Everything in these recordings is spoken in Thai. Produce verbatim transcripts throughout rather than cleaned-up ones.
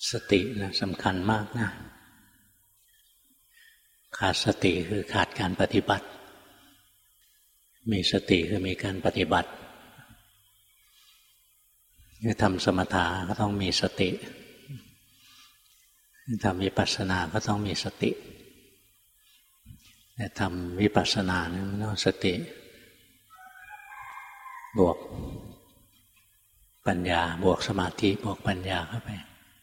สตินะสำคัญมากนะขาดสติคือขาดการปฏิบัติมีสติคือมีการปฏิบัติจะทำสมถะก็ต้องมีสติทำวิปัสสนาก็ต้องมีสติแต่ทำวิปัสสนาเนี่ยมันต้องสติบวกปัญญาบวกสมาธิบวกปัญญาเข้าไป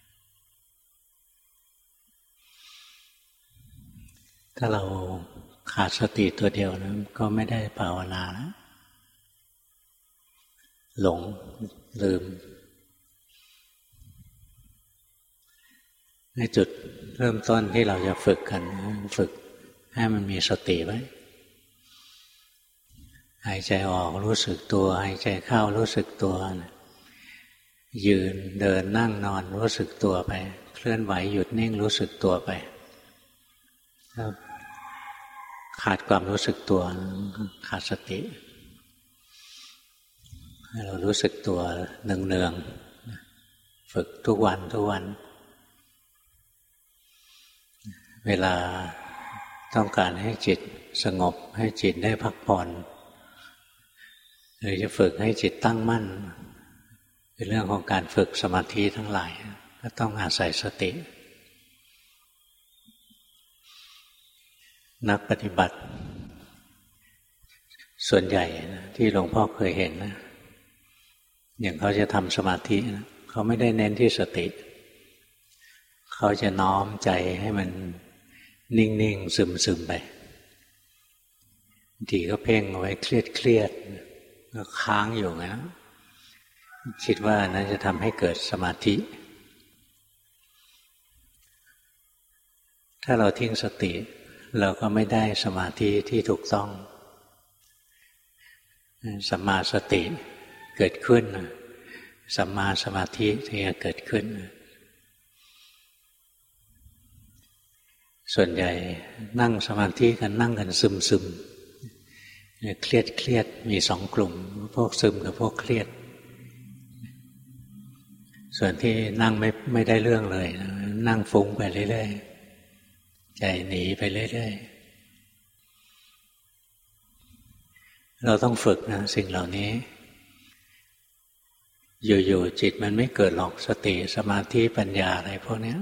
ถ้าเราขาดสติตัวเดียวนะก็ไม่ได้ภาวนาแล้วหลงลืมในจุดเริ่มต้นที่เราจะฝึกกันฝึกให้มันมีสติไว้หายใจออกรู้สึกตัวหายใจเข้ารู้สึกตัวยืนเดินนั่งนอนรู้สึกตัวไปเคลื่อนไหวหยุดนิ่งรู้สึกตัวไปขาดความรู้สึกตัวขาดสติให้เรารู้สึกตัวเนืองๆฝึกทุกวันทุกวันเวลาต้องการให้จิตสงบให้จิตได้พักผ่อนหรือจะฝึกให้จิตตั้งมั่นเป็นเรื่องของการฝึกสมาธิทั้งหลายก็ต้องอาศัยสตินักปฏิบัติส่วนใหญ่นะที่หลวงพ่อเคยเห็นนะอย่างเขาจะทำสมาธินะเขาไม่ได้เน้นที่สติเขาจะน้อมใจให้มันนิ่งๆซึมๆไปบางทีก็เพ่งเอาไว้เครียดๆก็ค้างอยู่นะคิดว่านั้นจะทำให้เกิดสมาธิถ้าเราทิ้งสติเราก็ไม่ได้สมาธิที่ถูกต้องสัมมาสติเกิดขึ้นสัมมาสมาธิที่จะเกิดขึ้นส่วนใหญ่นั่งสมาธิกันนั่งกันซึมซึมเครียดเครียดมีสองกลุ่มพวกซึมกับพวกเครียดส่วนที่นั่งไม่ไม่ได้เรื่องเลยนั่งฟุ้งไปเรื่อยๆใจหนีไปเรื่อยๆเราต้องฝึกนะสิ่งเหล่านี้อยู่ๆจิตมันไม่เกิดหรอกสติสมาธิปัญญาอะไรพวกนี้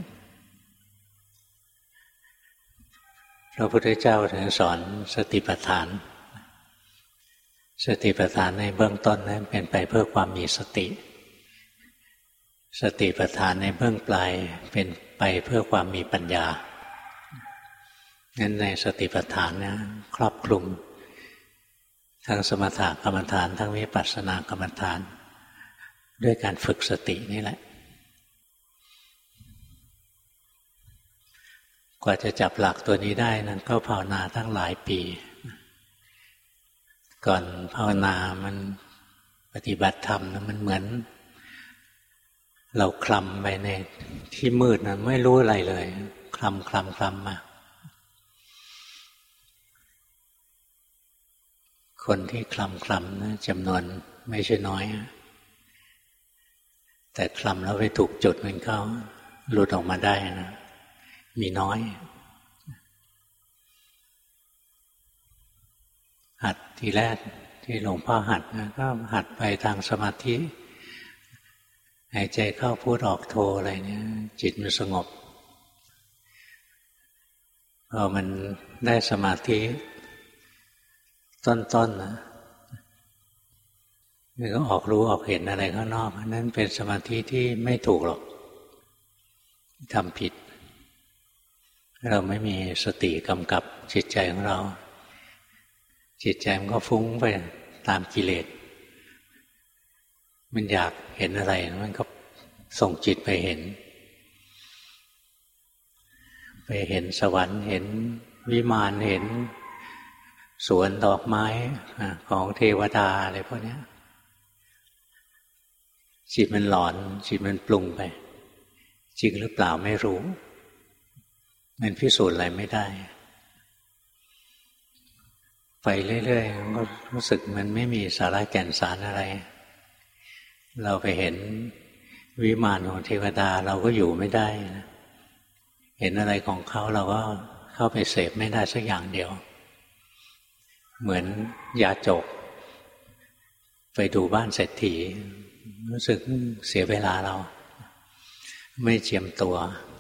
พระพุทธเจ้าถึงสอนสติปัฏฐานสติปัฏฐานในเบื้องต้นนั้นเป็นไปเพื่อความมีสติสติปัฏฐานในเบื้องปลายเป็นไปเพื่อความมีปัญญางั้นในสติปัฏฐานนะครอบคลุมทั้งสมถกรรมฐานทั้งวิปัสสนากรรมฐานด้วยการฝึกสตินี่แหละกว่าจะจับหลักตัวนี้ได้นั้นก็ภาวนาตั้งหลายปีก่อนภาวนามันปฏิบัติธรรมนะมันเหมือนเราคลำไปในที่มืดนะไม่รู้อะไรเลยคลำคลำคลำมาคนที่คลำคลำนะจำนวนไม่ใช่น้อยแต่คลำแล้วไปถูกจุดมันก็หลุดออกมาได้นะมีน้อยหัดทีแรกที่หลวงพ่อหัดนะก็หัดไปทางสมาธิหายใจเข้าพูดออกโทอะไรเนี่ยจิตมันสงบพอมันได้สมาธิต้นๆ น, นะมันก็ออกรู้ออกเห็นอะไรข้างนอกนั้นเป็นสมาธิที่ไม่ถูกหรอกทำผิดเราไม่มีสติกำกับจิตใจของเราจิตใจมันก็ฟุ้งไปตามกิเลสมันอยากเห็นอะไรมันก็ส่งจิตไปเห็นไปเห็นสวรรค์เห็นวิมานเห็นสวนดอกไม้ของเทวดาอะไรพวกนี้จิตมันหลอนจิตมันปรุงไปจริงหรือเปล่าไม่รู้มันพิสูจน์อะไรไม่ได้ไปเรื่อยๆก็รู้สึกมันไม่มีสาระแก่นสารอะไรเราไปเห็นวิมานของเทวดาเราก็อยู่ไม่ได้นะเห็นอะไรของเขาเราก็เข้าไปเสพไม่ได้สักอย่างเดียวเหมือนยาจกไปดูบ้านเศรษฐีรู้สึกเสียเวลาเราไม่เจียมตัว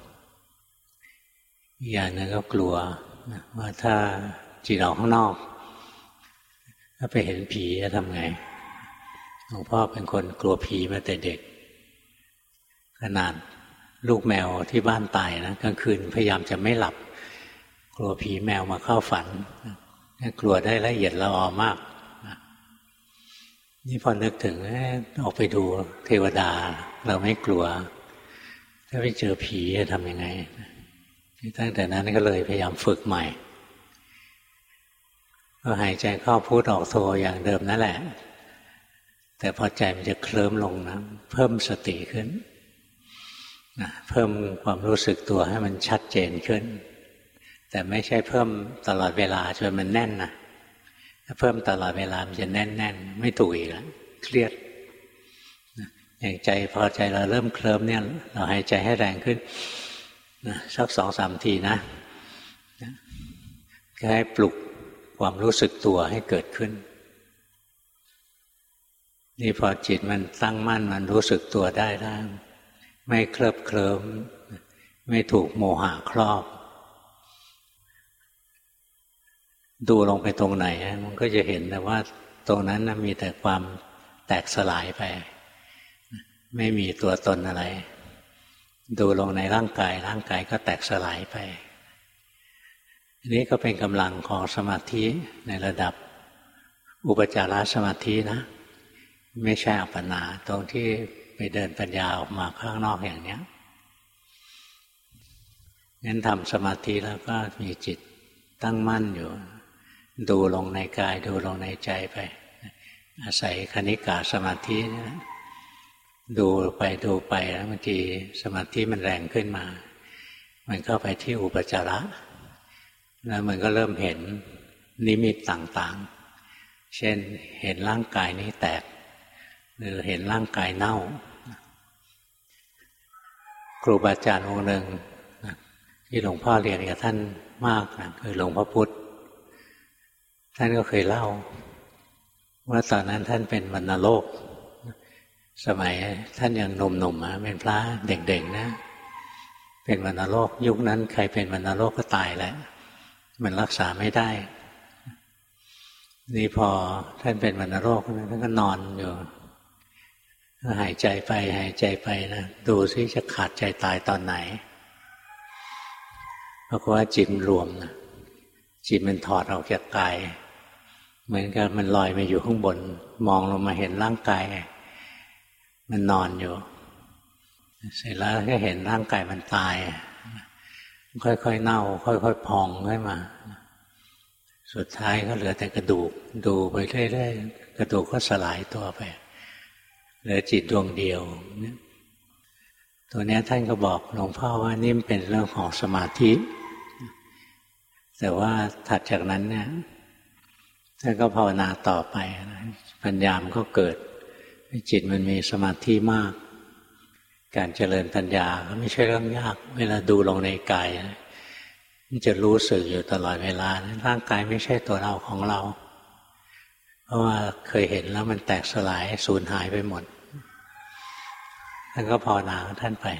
อย่างนึงก็กลัวว่าถ้าจิตออกข้างนอกถ้าไปเห็นผีจะทำไงหลวงพ่อเป็นคนกลัวผีมาแต่เด็กขนาดลูกแมวที่บ้านตายนะกลางคืนพยายามจะไม่หลับกลัวผีแมวมาเข้าฝันกลัวได้ละเอียดละออมากนี่พอนึกถึงออกไปดูเทวดาเราไม่กลัวถ้าไปเจอผีจะทำยังไงตั้งแต่นั้นก็เลยพยายามฝึกใหม่ก็หายใจเข้าพุทออกโทอย่างเดิมนั่นแหละแต่พอใจมันจะเคลิ้มลงนะเพิ่มสติขึ้นนะเพิ่มความรู้สึกตัวให้มันชัดเจนขึ้นแต่ไม่ใช่เพิ่มตลอดเวลาจนมันแน่นนะถ้าเพิ่มตลอดเวลามันจะแน่นแน่นไม่ถูกอีกแล้วเครียดนะอย่างใจพอใจเราเริ่มเคลิ้มเนี่ยเราหายใจให้แรงขึ้นนะสักสองสามทีนะนะก็ให้ปลุกความรู้สึกตัวให้เกิดขึ้นนี่พอจิตมันตั้งมั่นมันรู้สึกตัวได้แล้วไม่เคลิบเคลิ้มไม่ถูกโมหะครอบดูลงไปตรงไหนมันก็จะเห็นแต่ว่าตรงนั้นมีแต่ความแตกสลายไปไม่มีตัวตนอะไรดูลงในร่างกายร่างกายก็แตกสลายไปอันนี้ก็เป็นกำลังของสมาธิในระดับอุปจารสมาธินะไม่ใช่อัปปนาตรงที่ไปเดินปัญญาออกมาข้างนอกอย่างนี้งั้นทำสมาธิแล้วก็มีจิตตั้งมั่นอยู่ดูลงในกายดูลงในใจไปอาศัยคณิกาสมาธินะดูไปดูไปแล้วบางทีสมาธิมันแรงขึ้นมามันเข้าไปที่อุปจาระแล้วมันก็เริ่มเห็นนิมิตต่างๆเช่นเห็นร่างกายนี้แตกหรือเห็นร่างกายเน่าครูบาอาจารย์องค์หนึ่งที่หลวงพ่อเรียนกับท่านมากนะคือหลวงพ่อพุธท่านก็เคยเล่าว่าตอนนั้นท่านเป็นวัณโรคสมัยท่านยังหนุ่มๆเป็นพระเด็กๆนะเป็นวัณโรคยุคนั้นใครเป็นวัณโรคก็ตายแล้วมันรักษาไม่ได้นี่พอท่านเป็นวัณโรคท่านก็นอนอยู่หายใจไปหายใจไปนะดูซิจะขาดใจตายตอนไหนเพราะว่าจิตรวมนะจิตมันถอดออกจากกายเหมือนกับมันลอยมาอยู่ข้างบนมองลงมาเห็นร่างกายมันนอนอยู่เสร็จแล้วก็เห็นร่างกายมันตายค่อยๆเน่าค่อยๆพองขึ้นมาสุดท้ายก็เหลือแต่กระดูกดูไปเรื่อยๆกระดูกก็สลายตัวไปเหลือจิตดวงเดียวตัวนี้ท่านก็บอกหลวงพ่อว่านี่เป็นเรื่องของสมาธิแต่ว่าถัดจากนั้นเนี่ยท่านก็ภาวนาต่อไปปัญญามก็เกิดจิตมันมีสมาธิมากการเจริญปัญญาก็ไม่ใช่เรื่องยากเวลาดูลงในกายมันจะรู้สึกอยู่ตลอดเวลาร่างกายไม่ใช่ตัวเราของเราเพราะว่าเคยเห็นแล้วมันแตกสลายสูญหายไปหมดท่านก็ภาวนาของท่านไป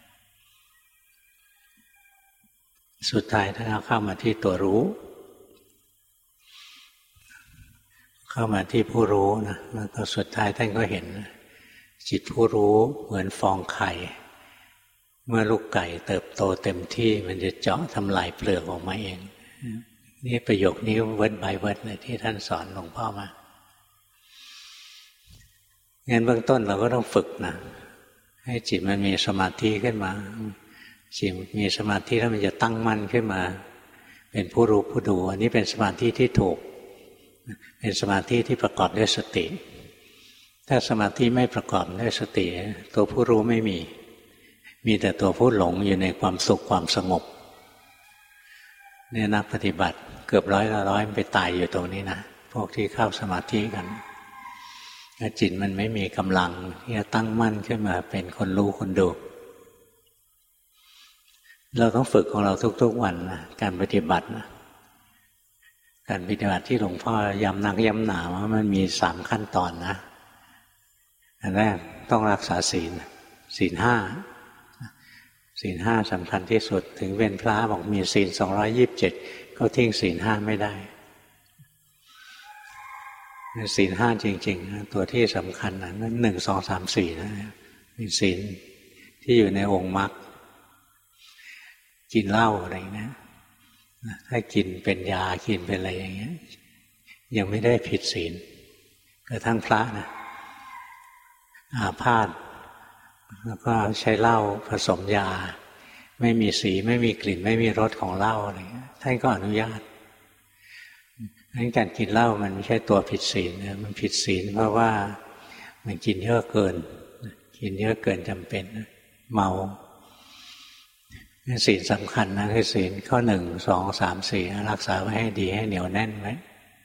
สุดท้ายท่านเข้ามาที่ตัวรู้เข้ามาที่ผู้รู้นะแล้วก็สุดท้ายท่านก็เห็นจิตผู้รู้เหมือนฟองไข่เมื่อลูกไก่เติบโตเต็มที่มันจะเจาะทำลายเปลือกออกมาเองนี่ประโยคนี้เวิร์ดบายเวิร์ดเลยที่ท่านสอนหลวงพ่อมางั้นเบื้องต้นเราก็ต้องฝึกนะให้จิตมันมีสมาธิขึ้นมาจิตมีสมาธิแล้วมันจะตั้งมั่นขึ้นมาเป็นผู้รู้ผู้ดูอันนี้เป็นสมาธิที่ถูกเป็นสมาธิที่ประกอบด้วยสติถ้าสมาธิไม่ประกอบด้วยสติตัวผู้รู้ไม่มีมีแต่ตัวผู้หลงอยู่ในความสุขความสงบเนี่ยนักปฏิบัติเกือบร้อยละร้อยมันไปตายอยู่ตรงนี้นะพวกที่เข้าสมาธิกันถ้าจิตมันไม่มีกำลังที่จะตั้งมั่นขึ้นมาเป็นคนรู้คนดูเราต้องฝึกของเราทุกๆวันนะการปฏิบัตินะการปฏิบัติที่หลวงพ่อย้ำนักย้ำหนาว่ามันมีสามขั้นตอนนะอันแรกต้องรักษาศีลศีลห้าศีลห้าสำคัญที่สุดถึงเป็นพระบอกมีศีลสองร้อยยี่สิบเจ็ดก็ทิ้งศีลห้าไม่ได้ศีลห้าจริงๆตัวที่สำคัญนะนั่นหนึ่งสองสามสี่นะมีศีลที่อยู่ในองค์มรรคกินเหล้าอะไรอย่างนี้ถ้ากินเป็นยากินเป็นอะไรอย่างเงี้ยยังไม่ได้ผิดศีลกระทั่งพระนะอาพาธแล้วก็ใช้เหล้าผสมยาไม่มีสีไม่มีกลิ่นไม่มีรสของเหล้าอะไรเงี้ยท่านก็อนุญาตงั้นการกินเหล้ามันไม่ใช่ตัวผิดศีลนะมันผิดศีลเพราะว่ามันกินเยอะเกินกินเยอะเกินจำเป็นเมาศีลสำคัญนะคือศีลข้อหนึ่งสองสามสี่รักษาไว้ให้ดีให้เหนียวแน่นไว้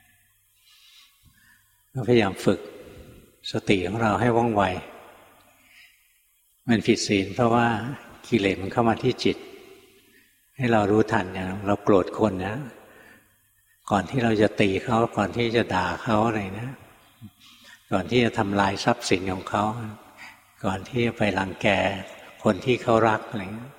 ก็พยายามฝึกสติของเราให้ว่องไวมันผิดศีลเพราะว่ากิเลสมันเข้ามาที่จิตให้เรารู้ทันอย่างเราโกรธคนนะก่อนที่เราจะตีเขาก่อนที่จะด่าเขาอะไรนะก่อนที่จะทำลายทรัพย์สินของเขาก่อนที่จะไปรังแกคนที่เขารักอะไรนะ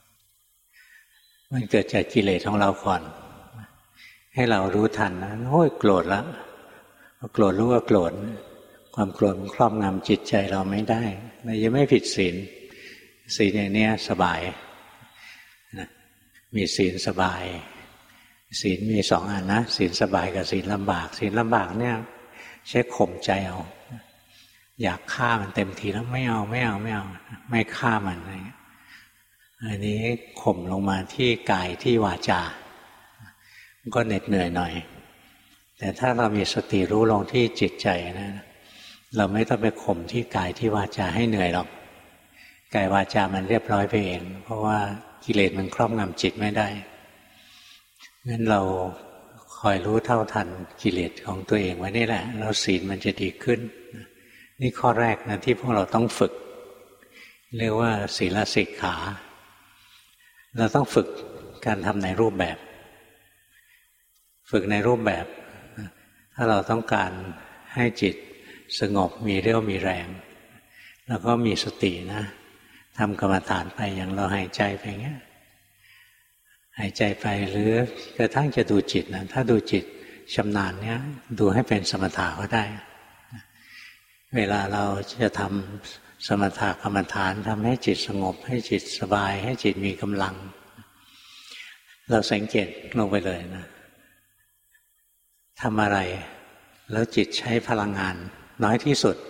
มันเกิดจากกิเลสของเราก่อนให้เรารู้ทันนะโอ้ยโกรธแล้วโกรธรู้ว่าโกรธความโกรธมันครอบงำจิตใจเราไม่ได้เรายังไม่ผิดศีลศีลอย่างนี้สบายนะมีศีลสบายศีลมีสองอันนะศีลสบายกับศีลลำบากศีลลำบากเนี่ยใช้ข่มใจเอาอยากฆ่ามันเต็มทีแล้วไม่เอาไม่เอาไม่เอาไม่ฆ่ามันอะไรอันนี้ข่มลงมาที่กายที่วาจาก็เหน็ดเหนื่อยหน่อยแต่ถ้าเรามีสติรู้ลงที่จิตใจนะเราไม่ต้องไปข่มที่กายที่วาจาให้เหนื่อยหรอกกายวาจามันเรียบร้อยไปเองเพราะว่ากิเลสมันครอบงำจิตไม่ได้งั้นเราคอยรู้เท่าทันกิเลสของตัวเองไว้นี่แหละแล้วศีลมันจะดีขึ้นนี่ข้อแรกนะที่พวกเราต้องฝึกเรียกว่าศีลสิกขาเราต้องฝึกการทำในรูปแบบฝึกในรูปแบบถ้าเราต้องการให้จิตสงบมีเรี่ยวมีแรงแล้วก็มีสตินะทำกรรมฐานไปอย่างเราหายใจไปเงี้ยหายใจไปหรือกระทั่งจะดูจิตนะถ้าดูจิตชำนาญเนี้ยดูให้เป็นสมถะก็ได้เวลาเราจะทำสมถะกรรมฐานทำให้จิตสงบให้จิตสบายให้จิตมีกำลังเราสังเกตลงไปเลยนะทำอะไรแล้วจิตใช้พลังงานน้อยที่สุด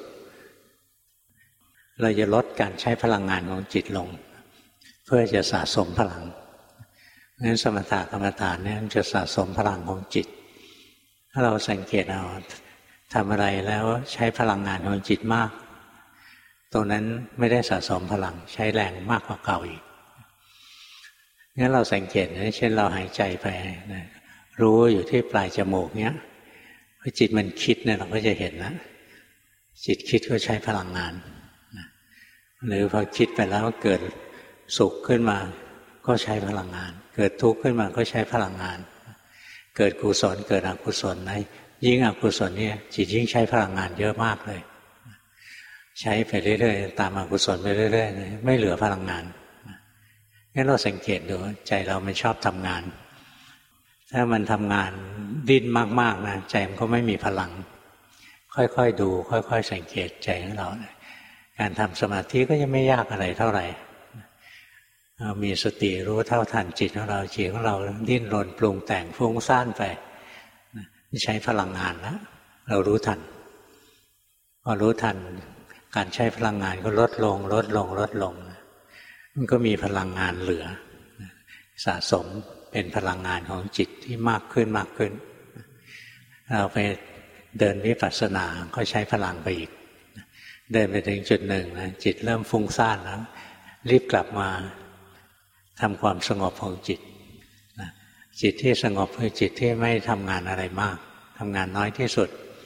เราจะลดการใช้พลังงานของจิตลงเพื่อจะสะสมพลังงั้นสมถะกรรมฐานเนี่ยจะสะสมพลังของจิตถ้าเราสังเกตเอาทำอะไรแล้วใช้พลังงานของจิตมากตรงนั้นไม่ได้สะสมพลังใช้แรงมากกว่าเก่าอีกงั้นเราสังเกตนะเช่นเราหายใจไปนะรู้อยู่ที่ปลายจมูกเนี้ยพอจิตมันคิดเนี่ยเราก็จะเห็นนะจิตคิดก็ใช้พลังงานนะหรือพอคิดไปแล้วเกิดสุขขึ้นมาก็ใช้พลังงานเกิดทุกข์ขึ้นมาก็ใช้พลังงานเกิดกุศลเกิดอกุศลนะยิ่งอกุศลเนี่ยจิตยิ่งใช้พลังงานเยอะมากเลยใช้ไปเรื่อยๆตามอกุศลไปเรื่อยๆไม่เหลือพลังงานงั้นเราสังเกตดูใจเรามันชอบทำงานถ้ามันทำงานดิ้นมากๆนะใจมันก็ไม่มีพลังค่อยๆดูค่อยๆสังเกตใจของเราการทำสมาธิก็ยังไม่ยากอะไรเท่าไหร่มีสติรู้เท่าทันจิตของเราจิตของเราดิ้นรนปรุงแต่งฟุ้งซ่านไปใช้พลังงานแล้วเรารู้ทันพอรู้ทันการใช้พลังงานก็ลดลงลดลงลดลงมันก็มีพลังงานเหลือสะสมเป็นพลังงานของจิตที่มากขึ้นมากขึ้นเราไปเดินวิปัสสนาก็ใช้พลังไปอีกเดินไปถึงจุดหนึ่งนะจิตเริ่มฟุ้งซ่านแล้วรีบกลับมาทำความสงบของจิตจิตที่สงบคือจิตที่ไม่ทำงานอะไรมากทำงานน้อยที่สุด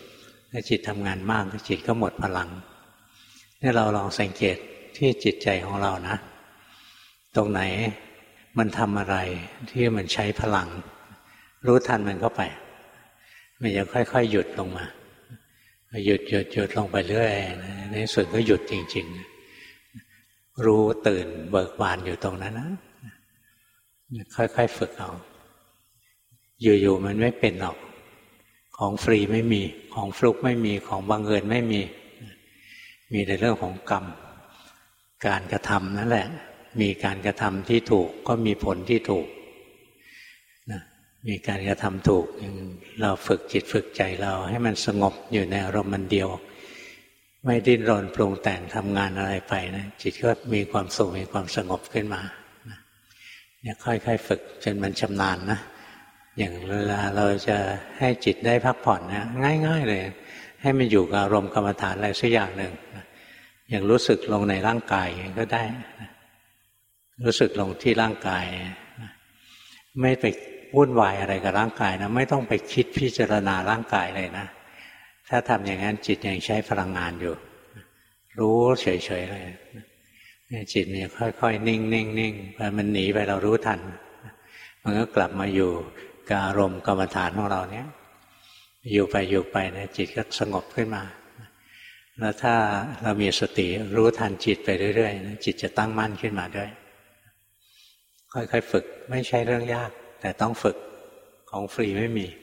ถ้าจิตทำงานมากจิตก็หมดพลังนี่เราลองสังเกตที่จิตใจของเรานะตรงไหนมันทำอะไรที่มันใช้พลังรู้ทันมันเข้าไปมันจะค่อยๆหยุดลงมาหยุดหยุดหยุดลงไปเรื่อยในส่วนก็หยุดจริงๆรู้ตื่นเบิกบานอยู่ตรงนั้นนะค่อยๆฝึกเอาอยู่ๆมันไม่เป็นหรอกของฟรีไม่มีของฟลุกไม่มีของบังเอิญไม่มีมีในเรื่องของกรรมการกระทำนั่นแหละมีการกระทำที่ถูกก็มีผลที่ถูกนะมีการกระทำถูกเราฝึกจิตฝึกใจเราให้มันสงบอยู่ในอารมณ์มันเดียวไม่ดิ้นรนปรุงแต่งทำงานอะไรไปนะจิตก็มีความสุขมีความสงบขึ้นมานะเนี่ยค่อยๆฝึกจนมันชำนาญนะอย่างเวลาเราจะให้จิตได้พักผ่อนนะง่ายๆเลยให้มันอยู่กับอารมณ์กรรมฐานอะไรสักอย่างหนึ่งอย่างรู้สึกลงในร่างกายก็ได้รู้สึกลงที่ร่างกายไม่ไปวุ่นวายอะไรกับร่างกายนะไม่ต้องไปคิดพิจารณาร่างกายเลยนะถ้าทำอย่างนั้นจิตยังใช้พลังงานอยู่รู้เฉยๆเลยจิตมันค่อยๆนิ่งๆนิ่งพอมันหนีไปเรารู้ทันมันก็กลับมาอยู่กับอารมณ์กรรมฐานของเราเนี้ยอยู่ไปอยู่ไปนะจิตก็สงบขึ้นมาแล้วถ้าเรามีสติรู้ทันจิตไปเรื่อยๆนะจิตจะตั้งมั่นขึ้นมาด้วยค่อยๆฝึกไม่ใช่เรื่องยากแต่ต้องฝึกของฟรีไม่มี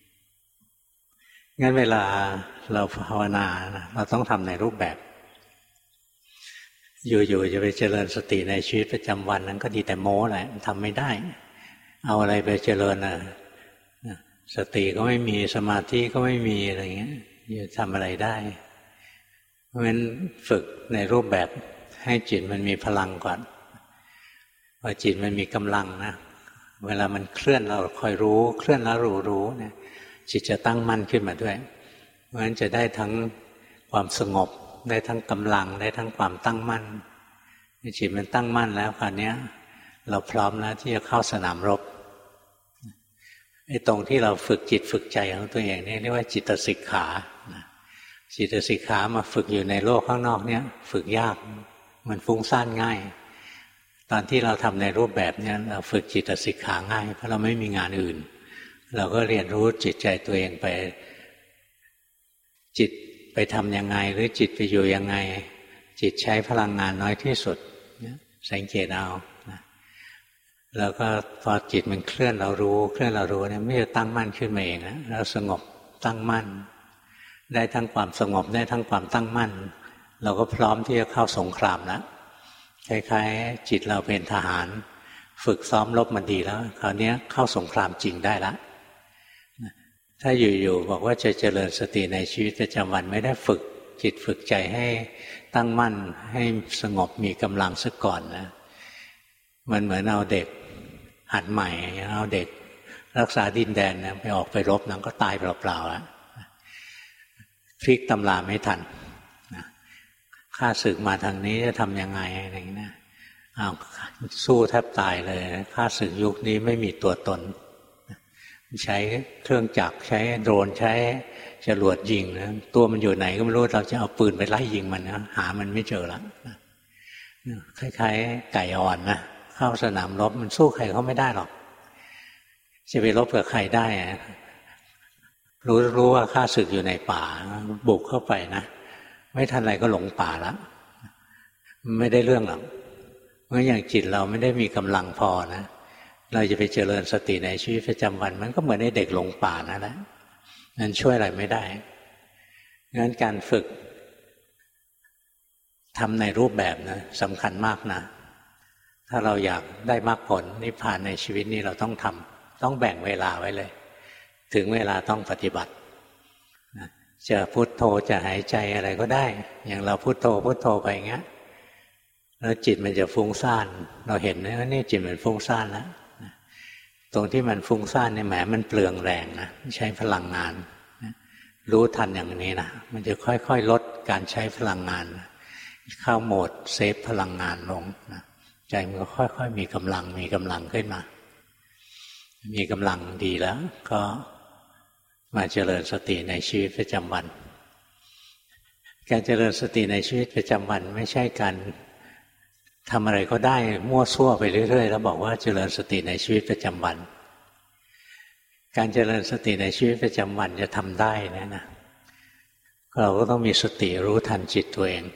งั้นเวลาเราภาวนานะเราต้องทำในรูปแบบอยู่ๆจะไปเจริญสติในชีวิตประจำวันนั้นก็ดีแต่โม้แหละทำไม่ได้เอาอะไรไปเจริญน่ะสติก็ไม่มีสมาธิก็ไม่มีอะไรเงี้ยจะทำอะไรได้เพราะฉะนั้นฝึกในรูปแบบให้จิตมันมีพลังก่อนพอจิตมันมีกำลังนะเวลามันเคลื่อนเราคอยรู้เคลื่อนแล้วรู้รู้เนี่ยจิตจะตั้งมั่นขึ้นมาด้วยเพราะฉะนั้นจะได้ทั้งความสงบได้ทั้งกำลังได้ทั้งความตั้งมั่นจิตมันตั้งมั่นแล้วคราวนี้เราพร้อมแล้วที่จะเข้าสนามรบไอ้ตรงที่เราฝึกจิตฝึกใจของตัวเองนี่เรียกว่าจิตสิกขาจิตสิกขามาฝึกอยู่ในโลกข้างนอกเนี่ยฝึกยากมันฟุ้งซ่านง่ายตอนที่เราทำในรูปแบบนี้เราฝึกจิตสิกขาง่ายเพราะเราไม่มีงานอื่นเราก็เรียนรู้จิตใจตัวเองไปจิตไปทำยังไงหรือจิตไปอยู่ยังไงจิตใช้พลังงานน้อยที่สุดสังเกตเอาแล้วก็พอจิตมันเคลื่อนเรารู้เคลื่อนเรารู้เนี่ยไม่จะตั้งมั่นขึ้นมาเองนะเราสงบตั้งมั่นได้ทั้งความสงบได้ทั้งความตั้งมั่นเราก็พร้อมที่จะเข้าสงครามแล้วคล้ายๆจิตเราเป็นทหารฝึกซ้อมรบมาดีแล้วคราวนี้เข้าสงครามจริงได้แล้วถ้าอยู่ๆบอกว่าจะเจริญสติในชีวิตประจำวันไม่ได้ฝึกจิตฝึกใจให้ตั้งมั่นให้สงบมีกำลังซะก่อนนะมันเหมือนเอาเด็กหัดใหม่เอาเด็กรักษาดินแดนนะไปออกไปรบนั้นก็ตายเปล่าๆแล้วพลิกตำราไม่ทันข้าศึกมาทางนี้จะทำยังไงอะไรอย่างนี้นะอ้าวสู้แทบตายเลยข้าศึกยุคนี้ไม่มีตัวตนใช้เครื่องจักรใช้โดรนใช้จรวดยิงนะตัวมันอยู่ไหนก็ไม่รู้เราจะเอาปืนไปไล่ยิงมันนะหามันไม่เจอละคล้ายๆไก่อ่อนนะเข้าสนามรบมันสู้ใครเขาไม่ได้หรอกจะไปรบกับใครได้รู้รู้ว่าข้าศึกอยู่ในป่าบุกเข้าไปนะไม่ทันไรก็หลงป่าแล้วไม่ได้เรื่องหรอกเพราะอย่างจิตเราไม่ได้มีกำลังพอนะเราจะไปเจริญสติในชีวิตประจำวันมันก็เหมือนไอ้เด็กหลงป่านั่นแหละนั้นช่วยอะไรไม่ได้งั้นการฝึกทำในรูปแบบนะสำคัญมากนะถ้าเราอยากได้มรรคผลนิพพานในชีวิตนี้เราต้องทำต้องแบ่งเวลาไว้เลยถึงเวลาต้องปฏิบัติจะพุทโธจะหายใจอะไรก็ได้อย่างเราพุทโธพุทโธไปอย่างเงี้ยแล้วจิตมันจะฟุ้งซ่านเราเห็นว่านี่จิตมันฟุ้งซ่านแล้วตรงที่มันฟุ้งซ่านเนี่ยแหมมันเปลืองแรงนะใช้พลังงานรู้ทันอย่างนี้นะมันจะค่อยๆลดการใช้พลังงานเข้าโหมดเซฟพลังงานลงนะใจมันก็ค่อยๆมีกำลังมีกำลังขึ้นมามีกำลังดีแล้วก็มาเจริญสติในชีวิตประจำวันการเจริญสติในชีวิตประจำวันไม่ใช่การทำอะไรก็ได้มั่วซั่วไปเรื่อยๆแล้วบอกว่าเจริญสติในชีวิตประจำวันการเจริญสติในชีวิตประจำวันจะทำได้นะนะเราก็ต้องมีสติรู้ทันจิตตัวเอง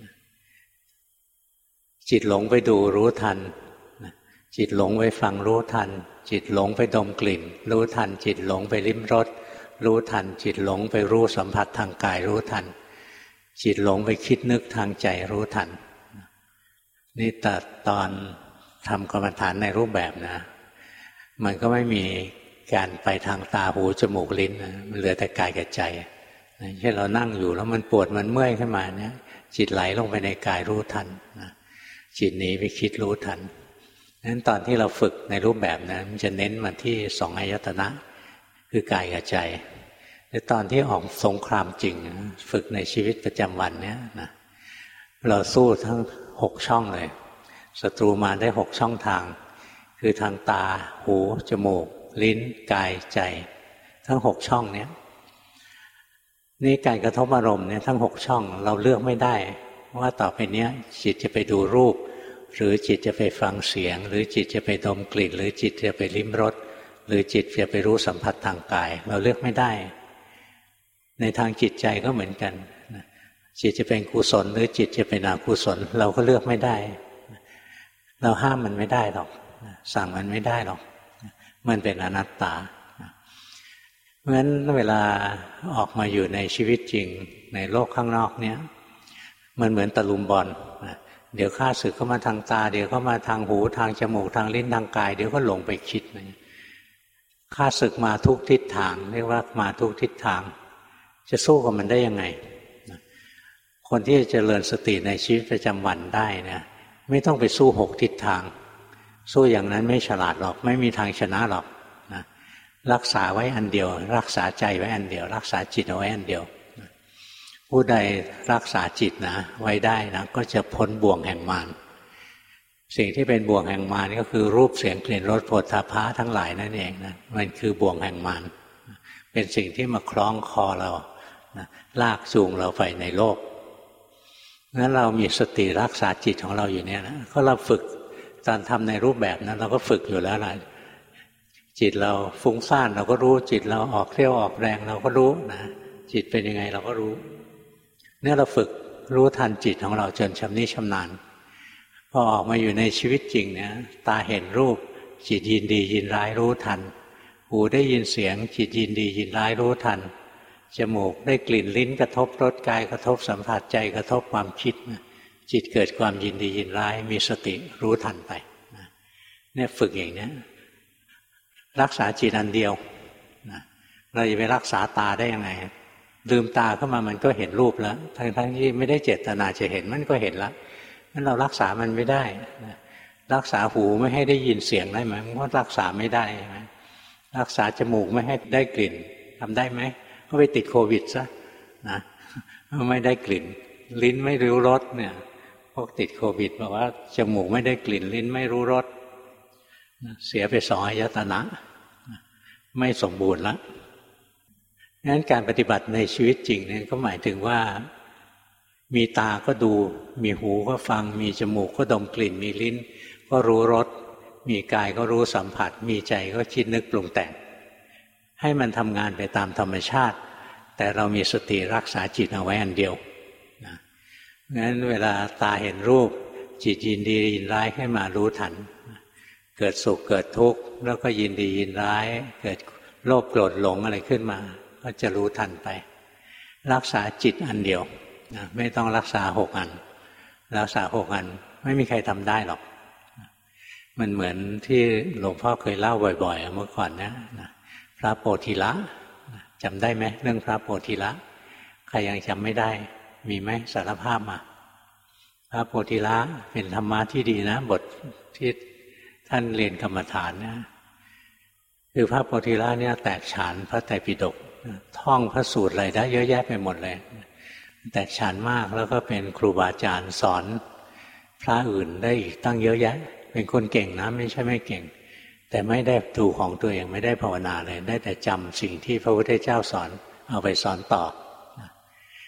จิตหลงไปดูรู้ทันจิตหลงไปฟังรู้ทันจิตหลงไปดมกลิ่นรู้ทันจิตหลงไปลิ้มรสรู้ทันจิตหลงไปรู้สัมผัสทางกายรู้ทันจิตหลงไปคิดนึกทางใจรู้ทันนี่แต่ตอนทำกรรมฐานในรูปแบบนะมันก็ไม่มีการไปทางตาหูจมูกลิ้นนะมันเหลือแต่กายกับใจเช่นเรานั่งอยู่แล้วมันปวดมันเมื่อยขึ้นมาเนี่ยจิตไหลลงไปในกายรู้ทันนะจิตหนีไปคิดรู้ทันนั้นตอนที่เราฝึกในรูปแบบนั้นมันจะเน้นมาที่สองอายตนะคือกายกับใจแต่ตอนที่ออกสงครามจริงฝึกในชีวิตประจำวันเนี้ยนะเราสู้ทั้งหกช่องเลยศัตรูมาได้หกช่องทางคือทางตาหูจมูกลิ้นกายใจทั้งหกช่องเนี้ยนี่การกระทบอารมณ์เนี่ยทั้งหกช่องเราเลือกไม่ได้ว่าต่อไปเนี้ยจิตจะไปดูรูปหรือจิตจะไปฟังเสียงหรือจิตจะไปดมกลิ่นหรือจิตจะไปลิ้มรสหรือจิตจะไปรู้สัมผัสทางกายเราเลือกไม่ได้ในทางจิตใจก็เหมือนกันจิตจะเป็นกุศลหรือจิตจะเป็นอกุศลเราก็เลือกไม่ได้เราห้ามมันไม่ได้หรอกสั่งมันไม่ได้หรอกมันเป็นอนัตตาเพราะฉะนั้นเวลาออกมาอยู่ในชีวิตจริงในโลกข้างนอกเนี้ยมันเหมือนตะลุมบอลเดี๋ยวข้าศึกเข้ามาทางตาเดี๋ยวเข้ามาทางหูทางจมูกทางลิ้นทางกายเดี๋ยวก็หลงไปคิดนะข้าศึกมาทุกทิศทางเรียกว่ามาทุกทิศทางจะสู้กับมันได้ยังไงคนที่จะเจริญสติในชีวิตประจำวันได้นะไม่ต้องไปสู้หกทิศทางสู้อย่างนั้นไม่ฉลาดหรอกไม่มีทางชนะหรอกนะรักษาไว้อันเดียวรักษาใจไว้อันเดียวรักษาจิตเอาไว้อันเดียวผู้ใดรักษาจิตนะไว้ได้นะก็จะพ้นบ่วงแห่งมารสิ่งที่เป็นบ่วงแห่งมารก็คือรูปเสียงกลิ่นรสโผฏฐัพพะทั้งหลายนั่นเองนะมันคือบ่วงแห่งมารเป็นสิ่งที่มาคล้องคอเรานะลากจูงเราไปในโลกงั้นเรามีสติรักษาจิตของเราอยู่เนี่ยนะก็เราฝึกตอนทำในรูปแบบนั้นเราก็ฝึกอยู่แล้วล่ะจิตเราฟุ้งซ่านเราก็รู้จิตเราออกเรี่ยวออกแรงเราก็รู้นะจิตเป็นยังไงเราก็รู้เนี่ยเราฝึกรู้ทันจิตของเราจนชำนิชำนาญพอออกมาอยู่ในชีวิตจริงเนี่ยตาเห็นรูปจิตยินดียินร้ายรู้ทันหูได้ยินเสียงจิตยินดียินร้ายรู้ทันจมูกได้กลิ่นลิ้นกระทบรสกายกระทบสัมผัสใจกระทบความคิดจิตเกิดความยินดียินร้ายมีสติรู้ทันไปเนี่ยฝึกอย่างนี้รักษาจิตอันเดียวเราจะไปรักษาตาได้ยังไงลืมตาเข้ามามันก็เห็นรูปแล้วทั้งทั้งที่ไม่ได้เจตนาจะเห็นมันก็เห็นแล้วงั้นเรารักษามันไม่ได้รักษาหูไม่ให้ได้ยินเสียงได้ไหมมันก็รักษาไม่ได้ใช่ไหมรักษาจมูกไม่ให้ได้กลิ่นทำได้ไหมก็ไปติดโควิดซะนะไม่ได้กลิ่นลิ้นไม่รู้รสเนี่ยพวกติดโควิดบอกว่าจมูกไม่ได้กลิ่นลิ้นไม่รู้รสเสียไปสองอายตนะไม่สมบูรณ์แล้วงั้นการปฏิบัติในชีวิตจริงเนี่ยก็หมายถึงว่ามีตาก็ดูมีหูก็ฟังมีจมูกก็ดมกลิ่นมีลิ้นก็รู้รสมีกายก็รู้สัมผัสมีใจก็คิดนึกปรุงแต่งให้มันทำงานไปตามธรรมชาติแต่เรามีสติรักษาจิตเอาไว้อันเดียวนะงั้นเวลาตาเห็นรูปจิตยินดียินร้ายให้มารู้ทันเกิดสุขเกิดทุกข์แล้วก็ยินดียินร้ายเกิดโลภโกรธหลงอะไรขึ้นมาก็จะรู้ทันไปรักษาจิตอันเดียวนะไม่ต้องรักษาหกอันรักษาหกอันไม่มีใครทำได้หรอกมันเหมือนที่หลวงพ่อเคยเล่าบ่อยๆเมื่อก่อนนะนะพระโพธิละจำได้ไหมเรื่องพระโพธิละใครยังจำไม่ได้มีไหมสารภาพมาพระโพธิละเป็นธรรมะที่ดีนะบทที่ท่านเรียนกรรมฐานนะคือพระโพธิละเนี่ยแตกฉานพระไตรปิฎกท่องพระสูตรอะไรได้เยอะแยะไปหมดเลยแตกฉานมากแล้วก็เป็นครูบาอาจารย์สอนพระอื่นได้อีกตั้งเยอะแยะเป็นคนเก่งนะไม่ใช่ไม่เก่งแต่ไม่ได้ดูของตัวเองไม่ได้ภาวนาเลยได้แต่จำสิ่งที่พระพุทธเจ้าสอนเอาไปสอนต่อ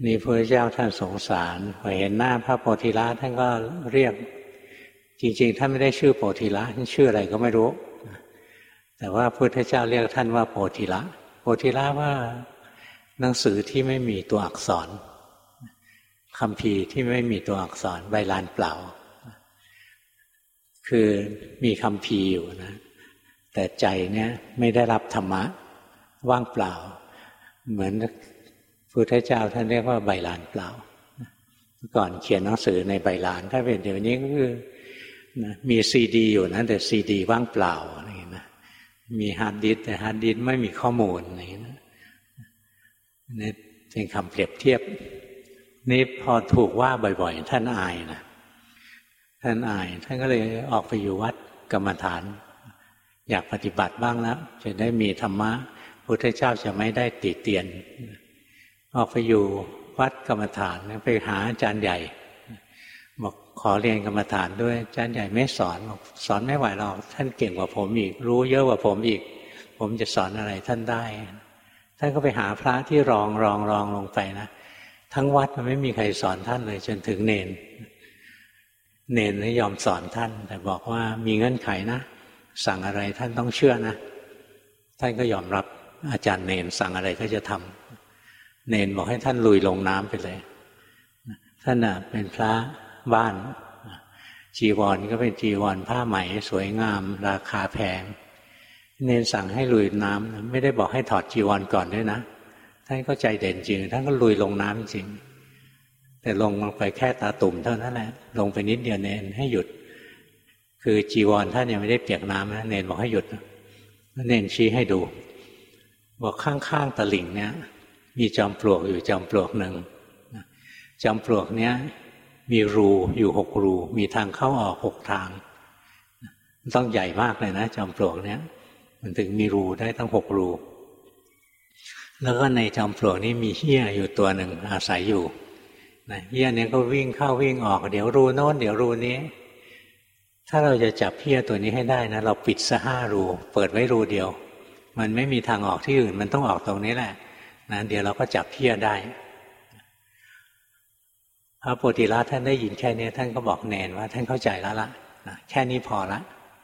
นี่พระเจ้าท่านสงสารพอเห็นหน้าพระโพธิละท่านก็เรียกจริงๆท่านไม่ได้ชื่อโพธิละท่านชื่ออะไรก็ไม่รู้แต่ว่าพระพุทธเจ้าเรียกท่านว่าโพธิละโพธิละว่าหนังสือที่ไม่มีตัวอักษรคัมภีร์ที่ไม่มีตัวอักษรใบลานเปล่าคือมีคัมภีร์อยู่นะแต่ใจเนี่ยไม่ได้รับธรรมะว่างเปล่าเหมือนพระพุทธเจ้าท่านเรียกว่าใบลานเปล่าก่อนเขียนหนังสือในใบลานถ้าเป็นเดี๋ยวนี้ก็คือนะมีซีดีอยู่นะแต่ซีดีว่างเปล่าอะไรอย่างนี้นะมีฮาร์ดดิสก์แต่ฮาร์ดดิสก์ไม่มีข้อมูลอะไรอย่างนี้นะนี่เป็นคำเปรียบเทียบนี่พอถูกว่าบ่อยๆท่านอายนะท่านอายท่านก็เลยออกไปอยู่วัดกรรมฐานอยากปฏิบัติบ้างแล้วจะได้มีธรรมะพระพุทธเจ้าจะไม่ได้ติเตียนออกไปอยู่วัดกรรมฐานไปหาอาจารย์ใหญ่บอกขอเรียนกรรมฐานด้วยอาจารย์ใหญ่ไม่สอนบอกสอนไม่ไหวหรอกท่านเก่งกว่าผมอีกรู้เยอะกว่าผมอีกผมจะสอนอะไรท่านได้ท่านก็ไปหาพระที่รองรองรองลงไปนะทั้งวัดมันไม่มีใครสอนท่านเลยจนถึงเนนเนนไม่ยอมสอนท่านแต่บอกว่ามีเงื่อนไขนะสั่งอะไรท่านต้องเชื่อนะท่านก็ยอมรับอาจารย์เนนสั่งอะไรก็จะทำเนนบอกให้ท่านลุยลงน้ำไปเลยท่านน่ะเป็นพระบ้านจีวรก็เป็นจีวรผ้าไหมสวยงามราคาแพงเนนสั่งให้ลุยน้ำไม่ได้บอกให้ถอดจีวรก่อนด้วยนะท่านก็ใจเด่นจริงท่านก็ลุยลงน้ำจริงแต่ลงลงไปแค่ตาตุ่มเท่านั้นแหละลงไปนิดเดียวเนนให้หยุดคือจีวรท่านยังไม่ได้เปียกน้ำนะเนนบอกให้หยุดเนนชี้ให้ดูบอกข้างๆตะลิ่งเนี่ยมีจอมปลวกอยู่จอมปลวกหนึ่งจอมปลวกเนี้ยมีรูอยู่หกรูมีทางเข้าออกหกทางต้องใหญ่มากเลยนะจอมปลวกเนี้ยมันถึงมีรูได้ตั้งหกรูแล้วก็ในจอมปลวกนี้มีเหี้ยอยู่ตัวหนึ่งอาศัยอยู่นะเหี้ยนี้ก็วิ่งเข้าวิ่งออกเดี๋ยวรูโน้นเดี๋ยวรูนี้ถ้าเราจะจับเหี้ยตัวนี้ให้ได้นะเราปิดซะห้ารูเปิดไว้รูเดียวมันไม่มีทางออกที่อื่นมันต้องออกตรงนี้แหละนะเดี๋ยวเราก็จับเหี้ยได้พระโพธิละท่านได้ยินแค่นี้ท่านก็บอกเนนว่าท่านเข้าใจแล้วละนะแค่นี้พอละ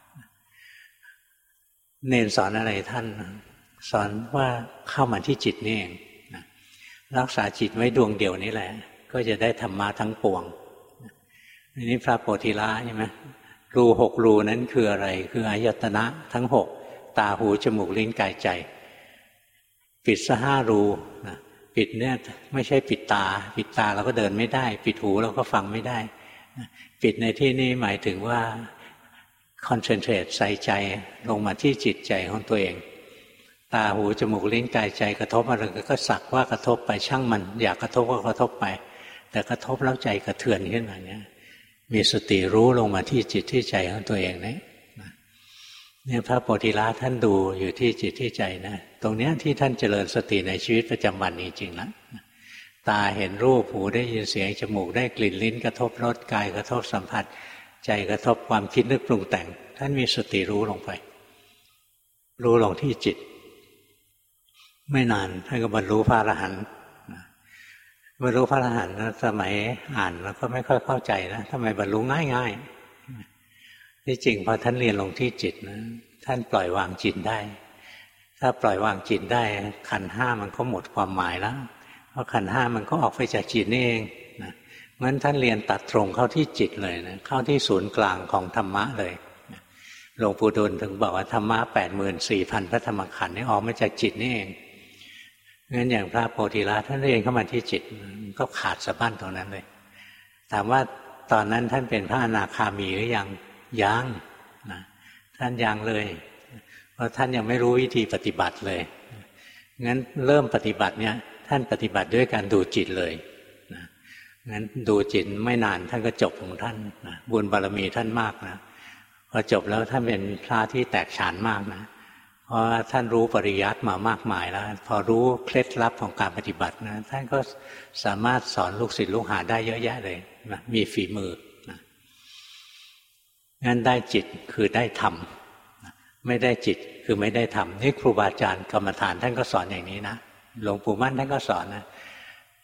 เนนสอนอะไรท่านสอนว่าเข้ามาที่จิตนี่เองนะรักษาจิตไว้ดวงเดียวนี้แหละก็จะได้ธรรมะทั้งปวงอันนี้พระโพธิละใช่ไหมรูหกรูนั้นคืออะไรคืออายตนะทั้งหกตาหูจมูกลิ้นกายใจปิดซะห้ารูนะปิดเนี่ยไม่ใช่ปิดตาปิดตาเราก็เดินไม่ได้ปิดหูเราก็ฟังไม่ได้ปิดในที่นี้หมายถึงว่าคอนเซนเทรตใส่ใจลงมาที่จิตใจของตัวเองตาหูจมูกลิ้นกายใจกระทบอะไรก็สักว่ากระทบไปช่างมันอยากกระทบก็กระทบไปแต่กระทบแล้วใจกระเทือนขึ้นมาเนี่ยมีสติรู้ลงมาที่จิตที่ใจของตัวเองเนี่ยเนี่ยพระโพธิละท่านดูอยู่ที่จิตที่ใจนะตรงเนี้ยที่ท่านเจริญสติในชีวิตประจำวันนี้จริงแล้วตาเห็นรูปหูได้ยินเสียงจมูกได้กลิ่นลิ้นกระทบรสกายกระทบสัมผัสใจกระทบความคิดนึกปรุงแต่งท่านมีสติรู้ลงไปรู้ลงที่จิตไม่นานท่านก็บรรลุพระอรหันต์บรรลุพระอรหันต์นะสมัยอ่านแล้วก็ไม่ค่อยเข้าใจนะทำไมบรรลุง่ายๆที่จริงพอท่านเรียนลงที่จิตนะท่านปล่อยวางจิตได้ถ้าปล่อยวางจิตได้ขันธ์ห้ามันก็หมดความหมายแล้วเพราะขันธ์ห้ามันก็ออกไปจากจิตนี่เองนะงั้นท่านเรียนตัดตรงเข้าที่จิตเลยนะเข้าที่ศูนย์กลางของธรรมะเลยหลวงปู่ดูลถึงบอกว่าธรรมะแปดหมื่นสี่พันพระธรรมขันธ์นี่ออกมาจากจิตนี่เองงั้นอย่างพระโพธิละท่านเรียนเข้ามาที่จิตก็ขาดสะบั้นตรงนั้นเลยถามว่าตอนนั้นท่านเป็นพระอนาคามีหรือยังยังนะท่านยังเลยเพราะท่านยังไม่รู้วิธีปฏิบัติเลยงั้นเริ่มปฏิบัติเนี่ยท่านปฏิบัติด้วยการดูจิตเลยนะงั้นดูจิตไม่นานท่านก็จบของท่านนะบุญบารมีท่านมากนะพอจบแล้วท่านเป็นพระที่แตกฉานมากนะเพราะท่านรู้ปริยัติมามากมายแล้วพอรู้เคล็ดลับของการปฏิบัตินะท่านก็สามารถสอนลูกศิษย์ลูกหาได้เยอะแยะเลยนะมีฝีมือนะงั้นได้จิตคือได้ธรรมไม่ได้จิตคือไม่ได้ธรรมนี่ครูบาอาจารย์กรรมฐานท่านก็สอนอย่างนี้นะหลวงปู่มั่นท่านก็สอนนะ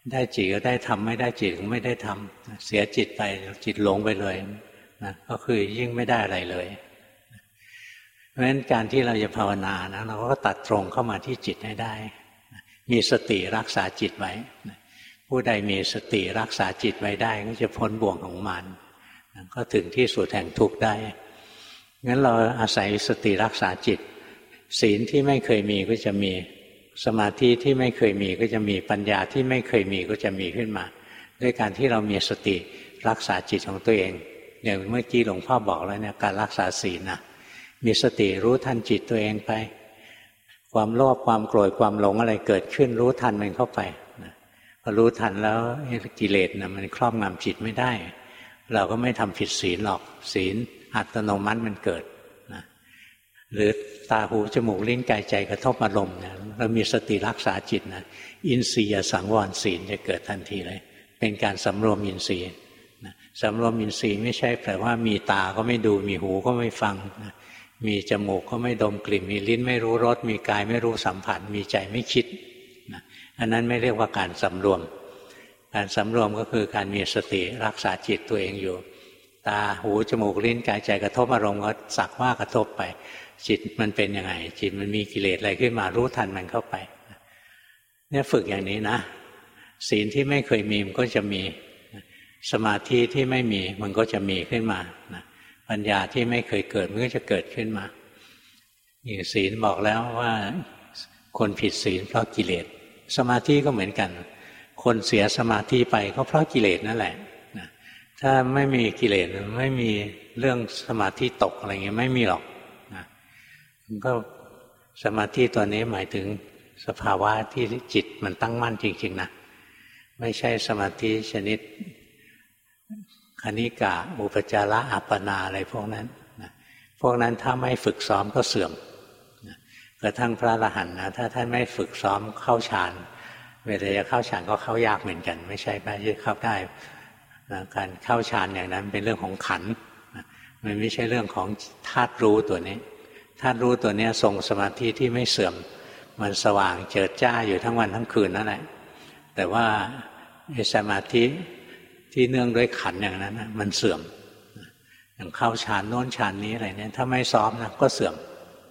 ได้จิตก็ได้ทำไม่ได้จิตก็ไม่ได้ทำเสียจิตไปจิตหลงไปเลยนะก็คือยิ่งไม่ได้อะไรเลยเพราะฉะนั้นการที่เราจะภาวนานะเราก็ตัดตรงเข้ามาที่จิตให้ได้มีสติรักษาจิตไว้ผู้ใดมีสติรักษาจิตไว้ได้ก็จะพ้นบ่วงของมันก็ถึงที่สุดแห่งทุกข์ได้งั้นเราอาศัยสติรักษาจิตศีลที่ไม่เคยมีก็จะมีสมาธิที่ไม่เคยมีก็จะมีปัญญาที่ไม่เคยมีก็จะมีขึ้นมาด้วยการที่เรามีสติรักษาจิตของตัวเองอย่างเมื่อกี้หลวงพ่อบอกแล้วเนี่ยการรักษาศีลนะมีสติรู้ทันจิตตัวเองไปความโลภความโกรธความหลงอะไรเกิดขึ้นรู้ทันมันเข้าไปพอรู้ทันแล้วกิเลสนะมันครอบงำจิตไม่ได้เราก็ไม่ทำผิดศีลหรอกศีลอัตโนมัติมันเกิดนะหรือตาหูจมูกลิ้นกายใจกระทบอารมณ์เนี่ยเรามีสติรักษาจิตนะอินทรีย์สังวรศีลจะเกิดทันทีเลยเป็นการสำรวมอินทรีย์นะสำรวมอินทรีย์ไม่ใช่แปลว่ามีตาก็ไม่ดูมีหูก็ไม่ฟังนะมีจมูกก็ไม่ดมกลิ่นมีลิ้นไม่รู้รสมีกายไม่รู้สัมผัสมีใจไม่คิดนะอันนั้นไม่เรียกว่าการสำรวมการสำรวมก็คือการมีสติรักษาจิตตัวเองอยู่ตาหูจมูกลิ้นกายใจกระทบอารมณ์ก็สักว่ากระทบไปจิตมันเป็นยังไงจิตมันมีกิเลสอะไรขึ้นมารู้ทันมันเข้าไปเนี่ยฝึกอย่างนี้นะศีลที่ไม่เคยมีมันก็จะมีสมาธิที่ไม่มีมันก็จะมีขึ้นมาปัญญาที่ไม่เคยเกิดมันก็จะเกิดขึ้นมาอย่างศีลบอกแล้วว่าคนผิดศีลเพราะกิเลสสมาธิก็เหมือนกันคนเสียสมาธิไปก็เพราะกิเลสนั่นแหละถ้าไม่มีกิเลสไม่มีเรื่องสมาธิตกอะไรเงี้ยไม่มีหรอกนะมันก็สมาธิตัวนี้หมายถึงสภาวะที่จิตมันตั้งมั่นจริงๆนะไม่ใช่สมาธิชนิดคณิกะอุปจาระอัปปนาอะไรพวกนั้นนะพวกนั้นถ้าไม่ฝึกซ้อมก็เสื่อมนะกระทั่งพระอรหันต์นะถ้าท่านไม่ฝึกซ้อมเข้าฌานเวลาจะเข้าฌานก็เข้ายากเหมือนกันไม่ใช่ไม่ใช่เข้าได้การเข้าฌานอย่างนั้นเป็นเรื่องของขันธ์มันไม่ใช่เรื่องของธาตุรู้ตัวนี้ธาตุรู้ตัวนี้ทรงสมาธิที่ไม่เสื่อมมันสว่างเจิดจ้าอยู่ทั้งวันทั้งคืนนั่นแหละแต่ว่าสมาธิที่เนื่องด้วยขันธ์อย่างนั้นมันเสื่อมอย่างเข้าฌานโน้นฌานนี้อะไรเนี่ยถ้าไม่ซ้อมนะก็เสื่อม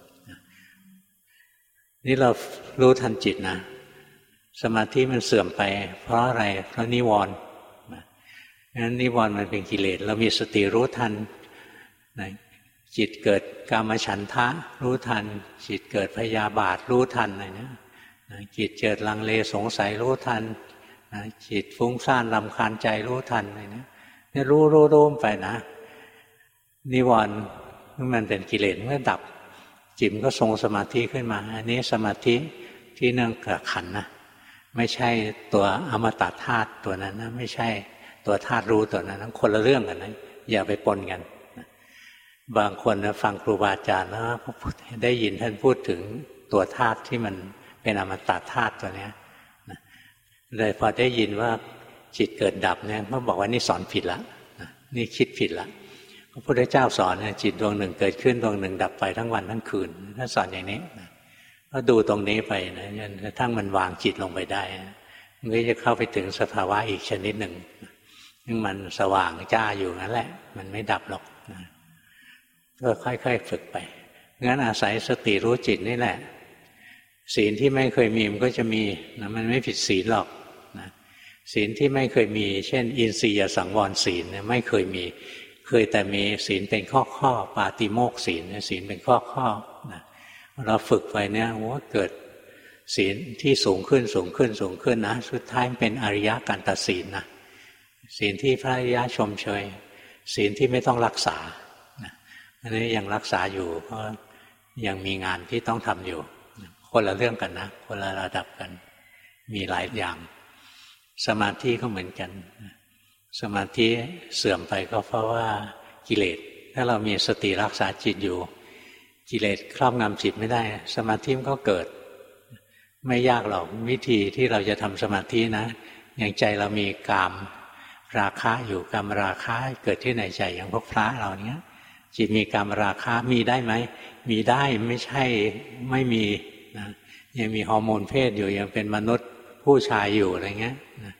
นี่เรารู้ทันจิตนะสมาธิมันเสื่อมไปเพราะอะไรเพราะนิวรณ์งั้นนิวรณ์มันเป็นกิเลสเรามีสติรู้ทันนะจิตเกิดกามฉันทะรู้ทันจิตเกิดพยาบาทรู้ทันอะไรเนี่ยนะจิตเกิดลังเลสงสัยรู้ทันนะจิตฟุ้งซ่านรำคาญใจรู้ทันอะไรเนี่ยนี่รู้รู้รู้ไปนะนิวรณ์มันเป็นกิเลสเมื่อดับจิตก็ทรงสมาธิขึ้นมาอันนี้สมาธิที่เนื่องกับขันธ์นะไม่ใช่ตัวอมตะธาตุตัวนั้นนะไม่ใช่ตัวธาตุรู้ตัวนั้นนะคนละเรื่องกันนะอย่าไปปนกันบางคนนะฟังครูบาอาจารย์แล้วได้ยินท่านพูดถึงตัวธาตุที่มันเป็นอมตะธาตุตัวนี้เลยพอได้ยินว่าจิตเกิดดับเนี่ยเขาบอกว่านี่สอนผิดละนี่คิดผิดละพระพุทธเจ้าสอนเนี่ยจิตดวงหนึ่งเกิดขึ้นดวงหนึ่งดับไปทั้งวันทั้งคืนท่านสอนอย่างนี้ก็ดูตรงนี้ไปนะจนกระทั่งมันวางจิตลงไปได้มันก็จะเข้าไปถึงสภาวะอีกชนิดหนึ่งซึ่งมันสว่างจ้าอยู่นั่นแหละมันไม่ดับหรอกก็ค่อยๆฝึกไปงั้นอาศัยสติรู้จิตนี่แหละศีลที่ไม่เคยมีมันก็จะมีนะมันไม่ผิดศีลหรอกนะศีลที่ไม่เคยมีเช่นอินทรียสังวรศีลเนี่ยไม่เคยมีเคยแต่มีศีลเป็นข้อข้อปาติโมกข์ศีลศีลเป็นข้อข้อนะเราฝึกไปเนี่ยโอ้เกิดศีลที่สูงขึ้นสูงขึ้นสูงขึ้นนะสุดท้ายเป็นอริยกันตศีลนะศีลที่พระอริยะชมเชยศีลที่ไม่ต้องรักษาอันนี้ยังรักษาอยู่เพราะยังมีงานที่ต้องทำอยู่คนละเรื่องกันนะคนละระดับกันมีหลายอย่างสมาธิก็เหมือนกันสมาธิเสื่อมไปก็เพราะว่ากิเลสถ้าเรามีสติรักษาจิตอยู่กิเลสครอบงำจิตไม่ได้สมาธิมันก็เกิดไม่ยากหรอกวิธีที่เราจะทำสมาธินะอย่างใจเรามีกามราคะอยู่กามราคะเกิดที่ในใจอย่างพวกพระเราเนี้ยจิตมีกามราคะมีได้ไหมมีได้ไม่ใช่ไม่มีนะยังมีฮอร์โมนเพศอยู่ยังเป็นมนุษย์ผู้ชายอยู่อะไรเงี้ยนะ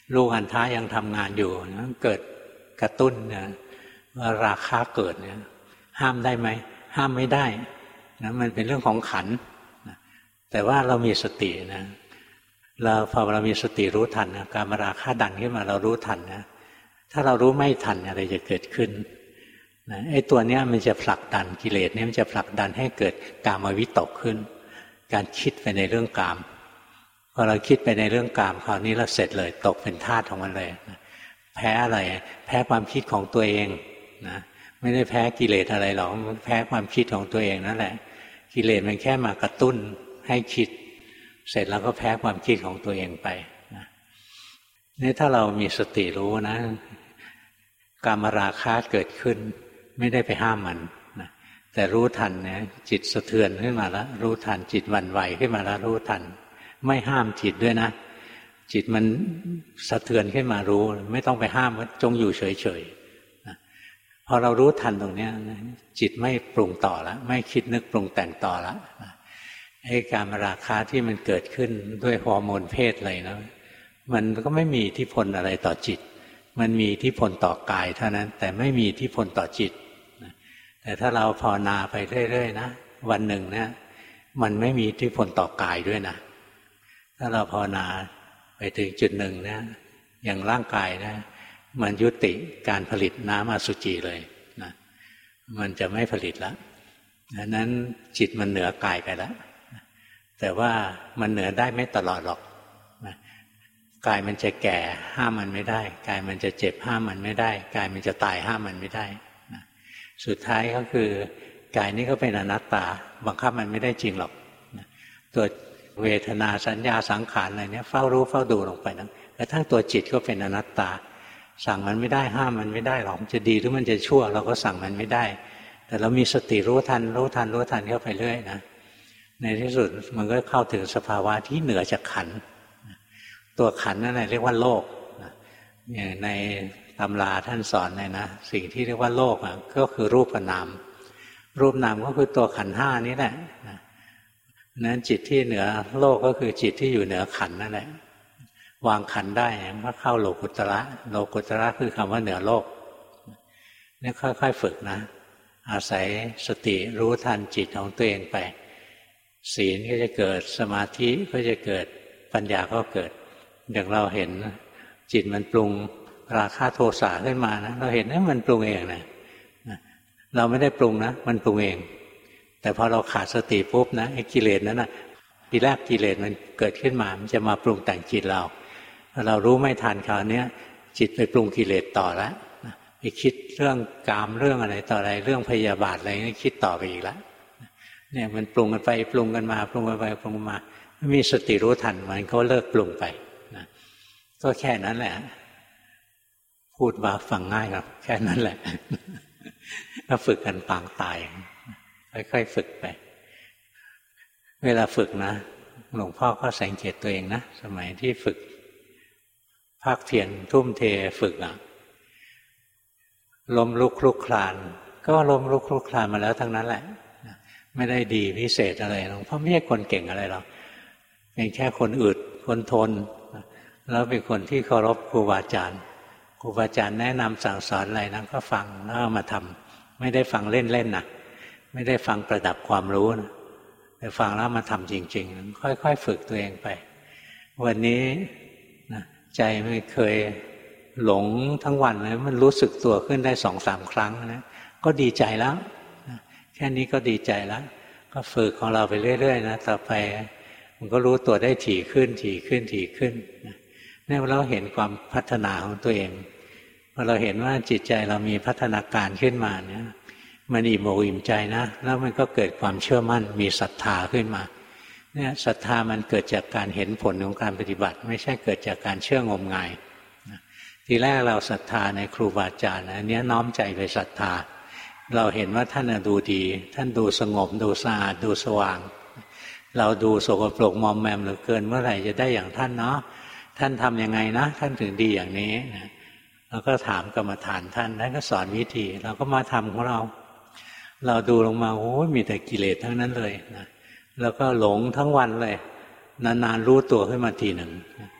ลูกอัณฑะยังทำงานอยู่นะเกิดกระตุ้นนะว่าราคะเกิดเนี่ยห้ามได้ไหมห้ามไม่ได้นะมันเป็นเรื่องของขันธ์นะแต่ว่าเรามีสตินะเราพอเรามีสติรู้ทันนะการมราคะดันขึ้นมาเรารู้ทันนะถ้าเรารู้ไม่ทันอะไรจะเกิดขึ้นนะไอ้ตัวเนี้ยมันจะผลักดันกิเลสเนี่ยมันจะผลักดันให้เกิดกามวิตกขึ้นการคิดไปในเรื่องกามพอเราคิดไปในเรื่องกามคราวนี้เราเสร็จเลยตกเป็นทาสของมันเลยนะแพ้อะไรแพ้ความคิดของตัวเองนะไม่ได้แพ้กิเลสอะไรหรอกแพ้ความคิดของตัวเองนั่นแหละกิเลสมันแค่มากระตุ้นให้คิดเสร็จแล้วก็แพ้ความคิดของตัวเองไปนะนี่ถ้าเรามีสติรู้นะกามราคะเกิดขึ้นไม่ได้ไปห้ามมันนะแต่รู้ทันเนี่ยจิตสะเทือนขึ้นมาแล้วรู้ทันจิตหวั่นไหวขึ้นมาแล้วรู้ทันไม่ห้ามจิตด้วยนะจิตมันสะเทือนขึ้นมารู้ไม่ต้องไปห้ามว่าจงอยู่เฉยๆนะพอเรารู้ทันตรงนี้จิตไม่ปรุงต่อแล้วไม่คิดนึกปรุงแต่งต่อแล้วนะไอ้กามราคะที่มันเกิดขึ้นด้วยฮอร์โมนเพศอะไรนะมันก็ไม่มีอิทธิพลอะไรต่อจิตมันมีอิทธิพลต่อกายเท่านั้นแต่ไม่มีอิทธิพลต่อจิตแต่ถ้าเราภาวนาไปเรื่อยๆนะวันหนึ่งเนี่ยมันไม่มีอิทธิพลต่อกายด้วยนะถ้าเราภาวนาไปถึงจุดหนึ่งนะอย่างร่างกายนะมันยุติการผลิตน้ำอสุจิเลยนะมันจะไม่ผลิตแล้วดังนั้นจิตมันเหนือกายไปแล้วแต่ว่ามันเหนือได้ไม่ตลอดหรอกนะกายมันจะแก่ห้ามมันไม่ได้กายมันจะเจ็บห้ามมันไม่ได้กายมันจะตายห้ามมันไม่ได้นะสุดท้ายก็คือกายนี้ก็เป็นอนัตตาบังคับมันไม่ได้จริงหรอกนะตัวเวทนาสัญญาสังขารอะไรเนี้ยเฝ้ารู้เฝ้าดูลงไปนะกระทั่งตัวจิตก็เป็นอนัตตาสั่งมันไม่ได้ห้ามมันไม่ได้หรอกมันจะดีหรือมันจะชั่วเราก็สั่งมันไม่ได้แต่เรามีสติรู้ทันรู้ทันรู้ทันเข้าไปเรื่อยนะในที่สุดมันก็เข้าถึงสภาวะที่เหนือจากขันธ์ตัวขันธ์นั่นแหละเรียกว่าโลกในตำราท่านสอนเลยนะสิ่งที่เรียกว่าโลกอ่ะก็คือรูปกับนามรูปนามก็คือตัวขันธ์ห้านี้แหละนั้นจิตที่เหนือโลกก็คือจิตที่อยู่เหนือขันธ์นั่นแหละวางขันธ์ได้ก็เข้าโลกุตระโลกุตระคือคำว่าเหนือโลกนี่ค่อยๆฝึกนะอาศัยสติรู้ทันจิตของตัวเองไปศีลก็จะเกิดสมาธิก็จะเกิดปัญญาก็เกิดอย่างเราเห็นจิตมันปรุงราคะโทสะขึ้นมานะเราเห็นว่ามันปรุงเองนะเราไม่ได้ปรุงนะมันปรุงเองแต่พอเราขาดสติปุ๊บนะไอ้กิเลสนั้นนะทีแรกกิเลสมันเกิดขึ้นมามันจะมาปรุงแต่งจิตเราเรารู้ไม่ทันคราวนี้จิตไปปรุงกิเลสต่อแล้วไปคิดเรื่องกามเรื่องอะไรต่ออะไรเรื่องพยาบาทอะไรนี่คิดต่อไปอีกแล้วเนี่ยมันปรุงกันไปปรุงกันมาปรุงกันไปปรุงกันมาไม่มีสติรู้ทันมันก็เลิกปรุงไปนะก็แค่นั้นแหละพูดมาฟังง่ายครับแค่นั้นแหละก็ฝึกกันปางตายค่อยๆฝึกไปเวลาฝึกนะหลวงพ่อก็สังเกตตัวเองนะสมัยที่ฝึกภาคเพียรทุ่มเทฝึกอ่ะล้มลุกคลุกคลานก็ล้มลุกคลุกคลานมาแล้วทั้งนั้นแหละไม่ได้ดีพิเศษอะไรหรอกเพราะไม่ใช่คนเก่งอะไรหรอกเป็นแค่คนอึดคนทนแล้วเป็นคนที่เคารพครูบาอาจารย์ครูบาอาจารย์แนะนำสั่งสอนอะไรนั้นก็ฟังแล้วเอามาทำไม่ได้ฟังเล่นๆนะไม่ได้ฟังประดับความรู้นะแต่ฟังแล้วมาทำจริงๆค่อยๆฝึกตัวเองไปวันนี้นะใจไม่เคยหลงทั้งวันเลยมันรู้สึกตัวขึ้นได้สองสามครั้งนะก็ดีใจแล้วนะแค่นี้ก็ดีใจแล้วก็ฝึกของเราไปเรื่อยๆนะต่อไปมันก็รู้ตัวได้ถี่ขึ้นถี่ขึ้นถี่ขึ้นนะเนี่ยเราเห็นความพัฒนาของตัวเองพอเราเห็นว่าจิตใจเรามีพัฒนาการขึ้นมาเนี่ยมันอิ่มอกอิ่มใจนะแล้วมันก็เกิดความเชื่อมั่นมีศรัทธาขึ้นมาเนี่ยศรัทธามันเกิดจากการเห็นผลของการปฏิบัติไม่ใช่เกิดจากการเชื่องมงายทีแรกเราศรัทธาในครูบาอาจารย์อันนี้น้อมใจไปศรัทธาเราเห็นว่าท่านดูดีท่านดูสงบดูสะอาดดูสว่างเราดูสกปรกมอมแมมเหลือเกินเมื่อไหร่จะได้อย่างท่านเนาะท่านทำยังไงนะท่านถึงดีอย่างนี้เราก็ถามกรรมฐานท่านท่านก็สอนวิธีเราก็มาทำของเราเราดูลงมาโอ้มีแต่กิเลสทั้งนั้นเลยนะแล้วก็หลงทั้งวันเลยนานๆรู้ตัวขึ้นมาทีหนึ่ง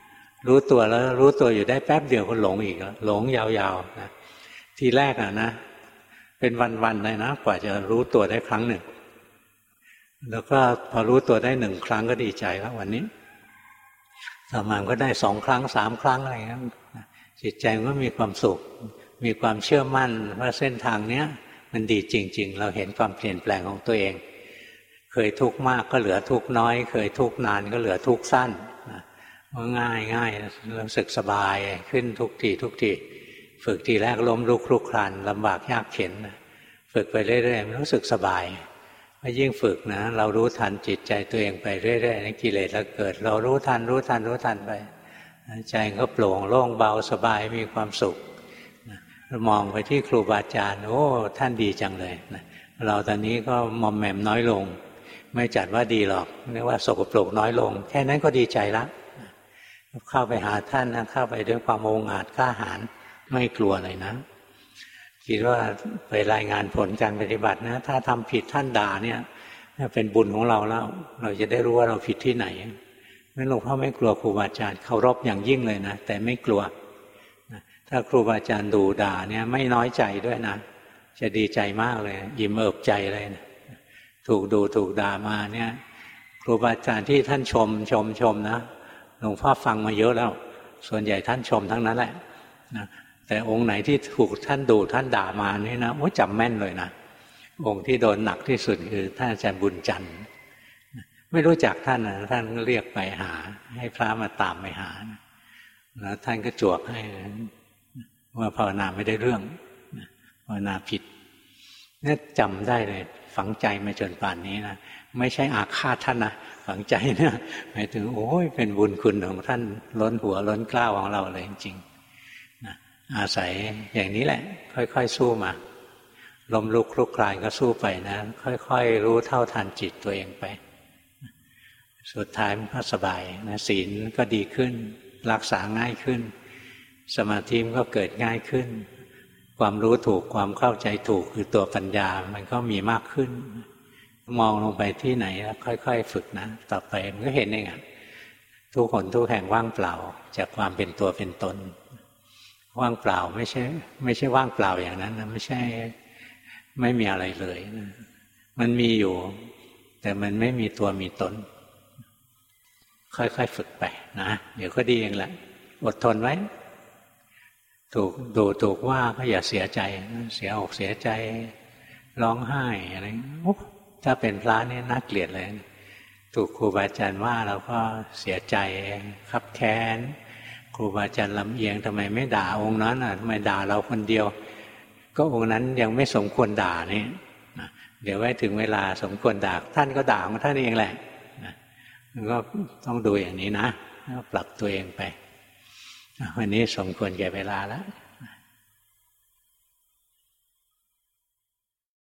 รู้ตัวแล้วรู้ตัวอยู่ได้แป๊บเดียวก็หลงอีกแล้วหลงยาวๆนะทีแรกอ่ะนะเป็นวันๆเลยนะกว่าจะรู้ตัวได้ครั้งหนึ่งแล้วก็พอรู้ตัวได้หนึ่งครั้งก็ดีใจแล้ววันนี้ต่อมาก็ได้สองครั้งสามครั้งอะไรอย่างนี้จิตใจมันก็มีความสุขมีความเชื่อมั่นว่าเส้นทางเนี้ยมันดีจริงๆเราเห็นความเปลี่ยนแปลงของตัวเองเคยทุกข์มากก็เหลือทุกข์น้อยเคยทุกข์นานก็เหลือทุกข์สั้นว่าง่ายง่ายรู้สึกสบายขึ้นทุกทีทุกทีฝึกทีแรกล้มลุกคลุกคลานลำบากยากเข็ญฝึกไปเรื่อยๆมันรู้สึกสบายยิ่งฝึกนะเรารู้ทันจิตใจตัวเองไปเรื่อยๆกิเลสเราเกิดเรารู้ทันรู้ทันรู้ทันไปใจก็โปร่งโล่งเบาสบายมีความสุขมองไปที่ครูบาอาจารย์โอ้ท่านดีจังเลยเราตอนนี้ก็มอมแหม่มน้อยลงไม่จัดว่าดีหรอกเรียกว่าสกปรกน้อยลงแค่นั้นก็ดีใจละเข้าไปหาท่านนะเข้าไปด้วยความองอาจกล้าหาญไม่กลัวเลยนะคิดว่าไปรายงานผลการปฏิบัตินะถ้าทำผิดท่านด่าเนี่ยเป็นบุญของเราแล้วเราจะได้รู้ว่าเราผิดที่ไหนไม่หลวงพ่อไม่กลัวครูบาอาจารย์เคารพอย่างยิ่งเลยนะแต่ไม่กลัวถ้าครูบาอาจารย์ดูด่าเนี่ยไม่น้อยใจด้วยนะจะดีใจมากเลยยิ้มเอิบใจเลยนะถูกดูถูกด่ามาเนี่ยครูบาอาจารย์ที่ท่านชมชมชมนะหลวงพ่อฟังมาเยอะแล้วส่วนใหญ่ท่านชมทั้งนั้นแหละนะแต่องค์ไหนที่ถูกท่านดูท่านด่ามานี่นะโอ้จำแม่นเลยนะองค์ที่โดนหนักที่สุดคือท่านอาจารย์บุญจันทร์ไม่รู้จักท่านนะท่านเรียกไปหาให้พระมาตามไปหาแล้วท่านก็จวกให้ว่าภาวนาไม่ได้เรื่องภาวนาผิดนี่จำได้เลยฝังใจมาจนป่านนี้นะไม่ใช่อาฆาตท่านนะฝังใจเนี่ยหมายถึงโอ้ยเป็นบุญคุณของท่านล้นหัวล้นเกล้าของเราเลยจริงๆนะอาศัยอย่างนี้แหละค่อยๆสู้มาล้มลุกคลุกคลานก็สู้ไปนะค่อยๆรู้เท่าทันจิตตัวเองไปสุดท้ายมันก็สบายนะศีลก็ดีขึ้นรักษาง่ายขึ้นสมาธิมันก็เกิดง่ายขึ้นความรู้ถูกความเข้าใจถูกคือตัวปัญญามันก็มีมากขึ้นมองลงไปที่ไหนแล้วค่อยๆฝึกนะต่อไปมันก็เห็นเองอ่ะทุกคนทุกแห่งว่างเปล่าจากความเป็นตัวเป็นตนว่างเปล่าไม่ใช่ไม่ใช่ว่างเปล่าอย่างนั้นนะไม่ใช่ไม่มีอะไรเลยนะมันมีอยู่แต่มันไม่มีตัวมีตนค่อยๆฝึกไปนะเดี๋ยวก็ดีเองแหละอดทนไว้ถูกดูถูกว่าก็อย่าเสียใจเสียอกเสียใจร้องไห้อะไรถ้าเป็นพระนี่น่าเกลียดเลยถูกครูบาอาจารย์ว่าเราก็เสียใจคับแค้นครูบาอาจารย์ลำเอียงทำไมไม่ด่าองค์นั้นอ่ะทำไมด่าเราคนเดียวก็องค์นั้นยังไม่สมควรด่านี่นะเดี๋ยวไว้ถึงเวลาสมควรด่าท่านก็ด่าของท่านเองแหละนะก็ต้องดูอย่างนี้นะปรับตัวเองไปวันนี้สมควรแก่เวลาแล้ว